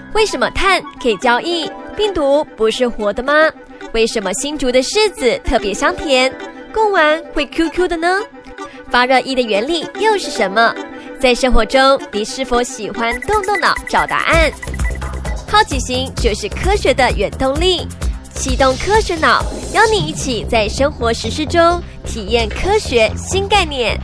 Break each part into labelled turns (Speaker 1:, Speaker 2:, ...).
Speaker 1: 为什么碳可以交易？病毒不是活的吗？为什么新竹的柿子特别香甜？贡丸会 QQ 的呢？发热衣的原理又是什么？在生活中，你是否喜欢动动脑找答案？好奇心就是科学的原动力，启动科学脑，邀你一起在生活实事中体验科学新概念。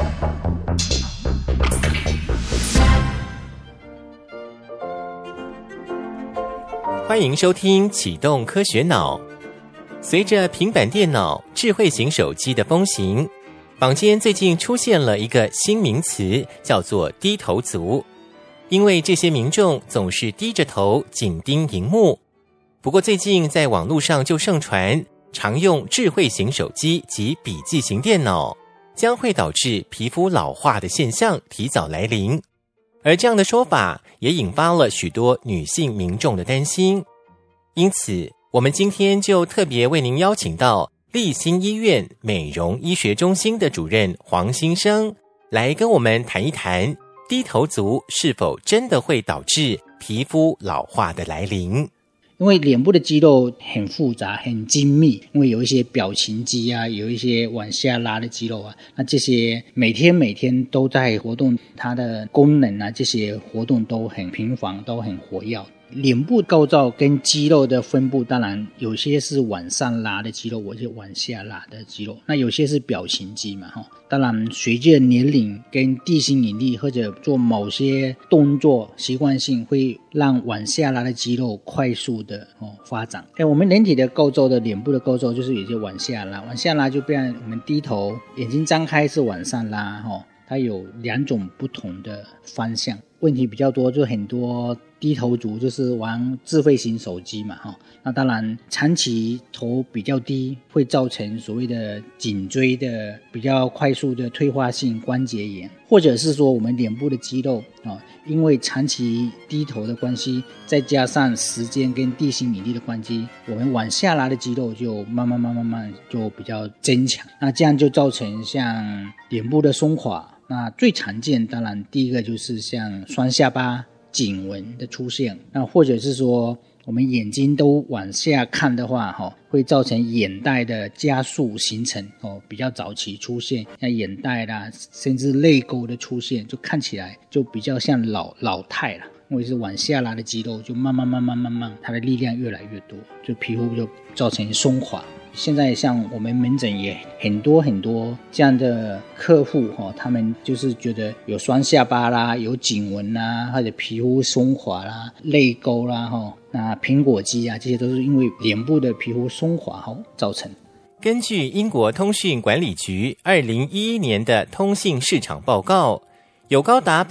Speaker 2: 欢迎收听启动科学脑。随着平板电脑、智慧型手机的风行，坊间最近出现了一个新名词，叫做低头族。因为这些民众总是低着头紧盯荧幕。不过最近在网络上就盛传，常用智慧型手机及笔记型电脑将会导致皮肤老化的现象提早来临。而这样的说法也引发了许多女性民众的担心。因此我们今天就特别为您邀请到立新医院美容医学中心的主任黄新生，来跟我们谈一谈低头族是否真的会导致皮肤老化的来临。
Speaker 3: 因为脸部的肌肉很复杂很精密，因为有一些表情肌啊，有一些往下拉的肌肉啊，那这些每天都在活动，它的功能啊，这些活动都很频繁，都很活跃。脸部构造跟肌肉的分布，当然有些是往上拉的肌肉，有些往下拉的肌肉，那有些是表情肌嘛。当然随着年龄跟地心引力或者做某些动作习惯性，会让往下拉的肌肉快速的发展。我们人体的构造的脸部的构造就是有些往下拉，往下拉就变成我们低头，眼睛张开是往上拉，它有两种不同的方向。问题比较多，就很多低头族就是玩智慧型手机嘛，那当然长期头比较低，会造成所谓的颈椎的比较快速的退化性关节炎，或者是说我们脸部的肌肉因为长期低头的关系，再加上时间跟地心引力的关系，我们往下拉的肌肉就慢慢就比较增强，那这样就造成像脸部的松垮。那最常见当然第一个就是像双下巴、颈纹的出现，那或者是说我们眼睛都往下看的话，会造成眼袋的加速形成，比较早期出现，像眼袋啦，甚至泪沟的出现，就看起来就比较像老态了。因为是往下拉的肌肉就慢慢它的力量越来越多，就皮肤就造成松垮。现在像我们门诊也很多这样的客户，他们就是觉得有双下巴啦，有颈纹啦，或者皮肤松垮啦，泪沟啦，那苹果肌啊，这些都是因为脸部的皮肤松垮造成。
Speaker 2: 根据英国通讯管理局2011年的通信市场报告，有高达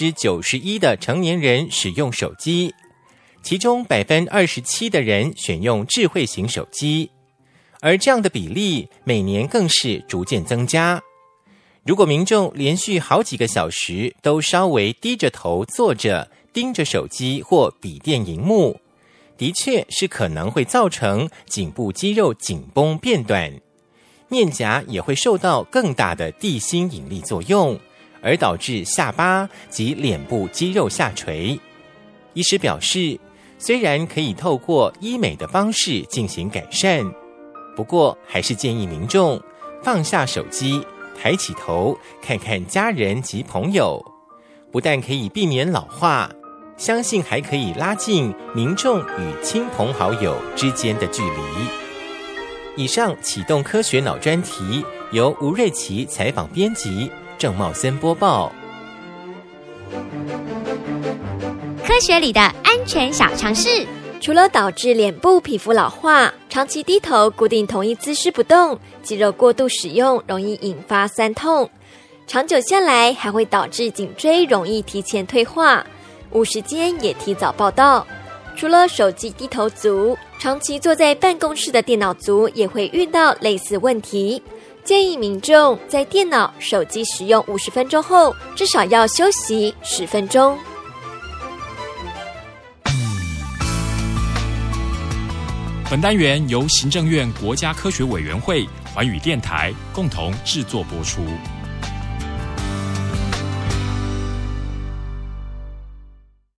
Speaker 2: 91% 的成年人使用手机，其中 27% 的人选用智慧型手机，而这样的比例每年更是逐渐增加。如果民众连续好几个小时都稍微低着头坐着盯着手机或笔电荧幕，的确是可能会造成颈部肌肉紧绷变短，面颊也会受到更大的地心引力作用，而导致下巴及脸部肌肉下垂。医师表示，虽然可以透过医美的方式进行改善，不过还是建议民众放下手机，抬起头看看家人及朋友，不但可以避免老化，相信还可以拉近民众与亲朋好友之间的距离。以上启动科学脑专题由吴瑞琪采访编辑，郑茂森播报。
Speaker 1: 科学里的安全小常识，除了导致脸部皮肤老化，长期低头固定同一姿势不动，肌肉过度使用容易引发酸痛，长久下来还会导致颈椎容易提前退化，误时间也提早报到。除了手机低头族，长期坐在办公室的电脑族也会遇到类似问题。建议民众在电脑、手机使用50分钟后，至少要休息10分钟。
Speaker 4: 本单元由行政院国家科学委员会、环宇电台共同制作播出。